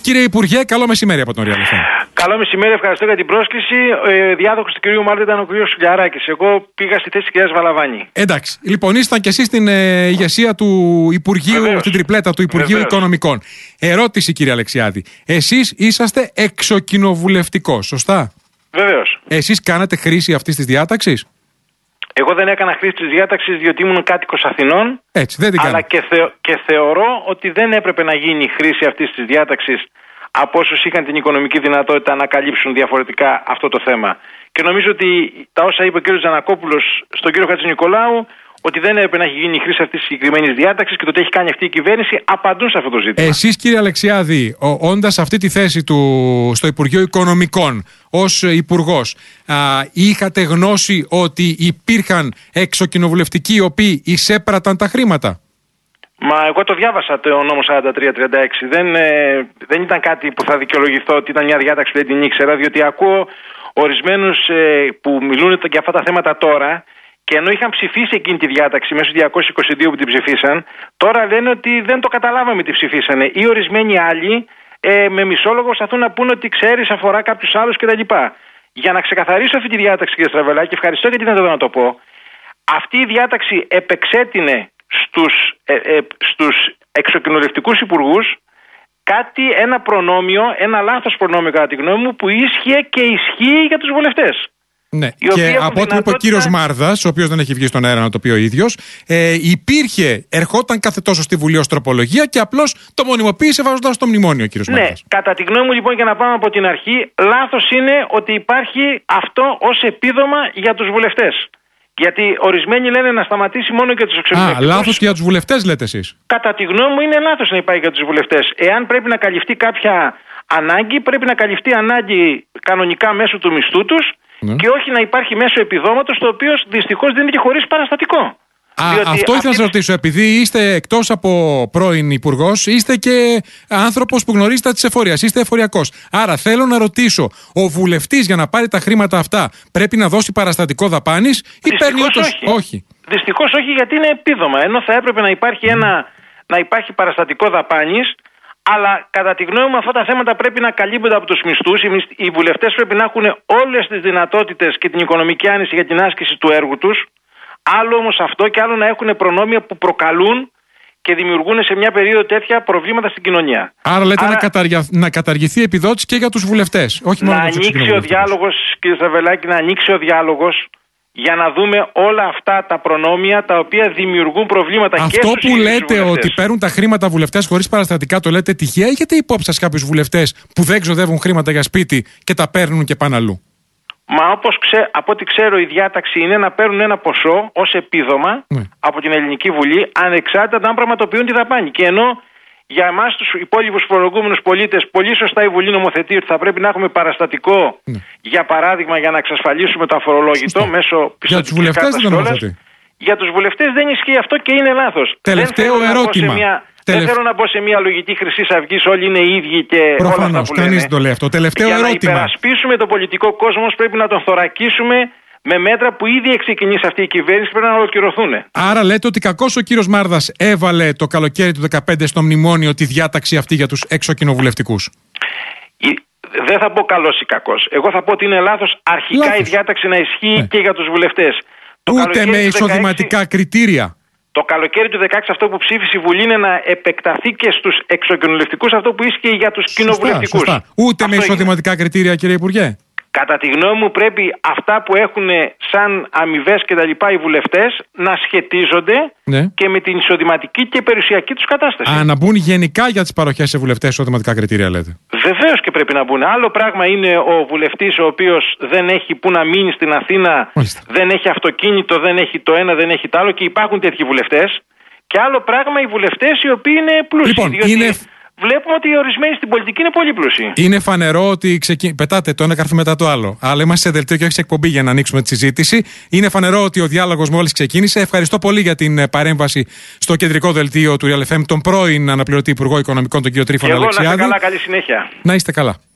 Κύριε Υπουργέ, καλό μεσημέρι από τον Real FM. Καλό μεσημέρι, ευχαριστώ για την πρόσκληση. Διάδοχος του κυρίου Μάρτιν ήταν ο κύριος Σουλιαράκης. Εγώ πήγα στη θέση της κυρίας Βαλαβάνη. Εντάξει. Λοιπόν, ήσταν και εσείς στην ηγεσία του Υπουργείου, Βεβαίως. στην τριπλέτα του Υπουργείου Οικονομικών. Ερώτηση, κύριε Αλεξιάδη. Εσείς είσαστε εξοκοινοβουλευτικός, σωστά? Βεβαίως. Εσείς κάνατε χρήση αυτής της διάταξης? Εγώ δεν έκανα χρήση της διάταξης διότι ήμουν κάτοικος Αθηνών. Έτσι, δεν την αλλά κάνατε. και θεωρώ ότι δεν έπρεπε να γίνει χρήση αυτής της διάταξης από όσους είχαν την οικονομική δυνατότητα να καλύψουν διαφορετικά αυτό το θέμα. Και νομίζω ότι τα όσα είπε ο κ. Τζανακόπουλος στον κ. Χατζηνικολάου, ότι δεν έπρεπε να έχει γίνει χρήση αυτής της συγκεκριμένης διάταξης και το ότι έχει κάνει αυτή η κυβέρνηση, απαντούν σε αυτό το ζήτημα. Εσείς, κύριε Αλεξιάδη, όντας αυτή τη θέση του στο Υπουργείο Οικονομικών ως υπουργός, είχατε γνώση ότι υπήρχαν εξοκοινοβουλευτικοί οι οποίοι εισέπραταν τα χρήματα? Μα εγώ το διάβασα το νόμο 4336. Δεν ήταν κάτι που θα δικαιολογηθώ ότι ήταν μια διάταξη που δεν την ήξερα, διότι ακούω ορισμένους που μιλούν για αυτά τα θέματα τώρα και ενώ είχαν ψηφίσει εκείνη τη διάταξη μέσω 222 που την ψηφίσαν, τώρα λένε ότι δεν το καταλάβαμε τι ψηφίσανε. Ή ορισμένοι άλλοι με μισόλογο προσπαθούν να πούνε ότι ξέρεις αφορά κάποιους άλλους κτλ. Για να ξεκαθαρίσω αυτή τη διάταξη, κύριε Στραβελάκη, ευχαριστώ γιατί δεν να το πω. Αυτή η διάταξη επεξέτεινε στους εξοκοινοβουλευτικούς υπουργούς ένα προνόμιο, ένα λάθος προνόμιο κατά τη γνώμη μου, που ίσχυε και ισχύει για τους βουλευτές. Ναι, και από ό,τι είπε ο κύριος Μάρδας, ο οποίος δεν έχει βγει στον αέρα να το πει ο ίδιος, ερχόταν κάθε τόσο στη Βουλή ως τροπολογία και απλώς το μονιμοποίησε βάζοντας το μνημόνιο ο κύριος Μάρδας. Ναι, κατά τη γνώμη μου λοιπόν, για να πάμε από την αρχή, λάθος είναι ότι υπάρχει αυτό ως επίδομα για τους βουλευτές. Γιατί ορισμένοι λένε να σταματήσει μόνο για τους εξωτερικούς. Λάθος και για τους βουλευτές, λέτε εσείς? Κατά τη γνώμη μου, είναι λάθος να υπάρχει για τους βουλευτές. Εάν πρέπει να καλυφθεί κάποια ανάγκη, πρέπει να καλυφθεί ανάγκη κανονικά μέσω του μισθού τους, ναι, και όχι να υπάρχει μέσω επιδόματος, το οποίο δυστυχώς δεν είναι και χωρίς παραστατικό. Αυτό ήθελα να σας ρωτήσω. Επειδή είστε εκτός από πρώην υπουργός, είστε και άνθρωπος που γνωρίζετε της εφορίας, είστε εφοριακός. Άρα θέλω να ρωτήσω, ο βουλευτής για να πάρει τα χρήματα αυτά πρέπει να δώσει παραστατικό δαπάνης ή παίρνει ούτως? Όχι. Δυστυχώς όχι, γιατί είναι επίδομα. Ενώ θα έπρεπε να υπάρχει, να υπάρχει παραστατικό δαπάνης, αλλά κατά τη γνώμη μου αυτά τα θέματα πρέπει να καλύπτονται από τους μισθούς. Οι βουλευτές πρέπει να έχουν όλες τις δυνατότητες και την οικονομική άνεση για την άσκηση του έργου τους. Άλλο όμως αυτό και άλλο να έχουν προνόμια που προκαλούν και δημιουργούν σε μια περίοδο τέτοια προβλήματα στην κοινωνία. Άρα λέτε να καταργηθεί η επιδότηση και για τους βουλευτές, όχι μόνο για τους εξοκοινοβουλευτικούς. Να ανοίξει ο διάλογος, κύριε Στραβελάκη, να ανοίξει ο διάλογος για να δούμε όλα αυτά τα προνόμια τα οποία δημιουργούν προβλήματα. Αυτό και στους που λέτε βουλευτές. ότι παίρνουν τα χρήματα βουλευτές χωρίς παραστατικά, το λέτε τυχαία ή έχετε υπόψη σας κάποιους βουλευτές που δεν ξοδεύουν χρήματα για σπίτι και τα παίρνουν και πάνε αλλού? Μα από ό,τι ξέρω, η διάταξη είναι να παίρνουν ένα ποσό ως επίδομα από την Ελληνική Βουλή, ανεξάρτητα αν πραγματοποιούν τη δαπάνη. Και ενώ για εμάς τους υπόλοιπους φορολογούμενους πολίτες, πολύ σωστά η Βουλή νομοθετεί ότι θα πρέπει να έχουμε παραστατικό, για παράδειγμα, για να εξασφαλίσουμε το αφορολόγητο μέσω πιστωτικής. Για τους βουλευτές δεν νομοθετεί. Για τους βουλευτές δεν ισχύει αυτό και είναι λάθος. Τελευταίο ερώτημα. Δεν θέλω να μπω σε μια λογική Χρυσής Αυγής, όλοι είναι οι ίδιοι και προφανώς, όλα αυτά που κανείς λένε. δεν το λέει αυτό. Τελευταίο ερώτημα. Για να υπερασπίσουμε τον πολιτικό κόσμο, όμως πρέπει να τον θωρακίσουμε με μέτρα που ήδη έχει ξεκινήσει αυτή η κυβέρνηση, πρέπει να ολοκληρωθούν. Άρα λέτε ότι κακώς ο κύριος Μάρδας έβαλε το καλοκαίρι του 2015 στο μνημόνιο τη διάταξη αυτή για τους εξοκοινοβουλευτικούς? Δεν θα πω καλός ή κακός. Εγώ θα πω ότι είναι λάθος αρχικά η διάταξη να ισχύει και για τους βουλευτές. Ούτε με εισοδηματικά κριτήρια. Το καλοκαίρι του 2016 αυτό που ψήφισε η Βουλή είναι να επεκταθεί και στους εξοκοινοβουλευτικούς αυτό που ίσχυε για τους κοινοβουλευτικούς. Ούτε με εισοδηματικά κριτήρια, κύριε Υπουργέ. Κατά τη γνώμη μου πρέπει αυτά που έχουν σαν αμοιβές και τα λοιπά οι βουλευτές να σχετίζονται και με την εισοδηματική και περιουσιακή τους κατάσταση. Να μπουν γενικά για τις παροχές σε βουλευτές εισοδηματικά κριτήρια, λέτε? Βεβαίως και πρέπει να μπουν. Άλλο πράγμα είναι ο βουλευτής ο οποίος δεν έχει που να μείνει στην Αθήνα, δεν έχει αυτοκίνητο, δεν έχει το ένα, δεν έχει το άλλο και υπάρχουν τέτοιοι βουλευτές. Και άλλο πράγμα οι βουλευτές οι οποίοι είναι πλούσιοι. Λοιπόν, βλέπουμε ότι οι ορισμένοι στην πολιτική είναι πολύ πλούσιοι. Είναι φανερό ότι πετάτε το ένα καρφί μετά το άλλο. Αλλά είμαστε σε δελτίο και όχι σε εκπομπή για να ανοίξουμε τη συζήτηση. Είναι φανερό ότι ο διάλογος μόλις ξεκίνησε. Ευχαριστώ πολύ για την παρέμβαση στο κεντρικό δελτίο του Real FM, τον πρώην αναπληρωτή Υπουργό Οικονομικών, τον κύριο Τρίφωνα Αλεξιάδη. Να είστε καλά, καλή συνέχεια. Να είστε καλά.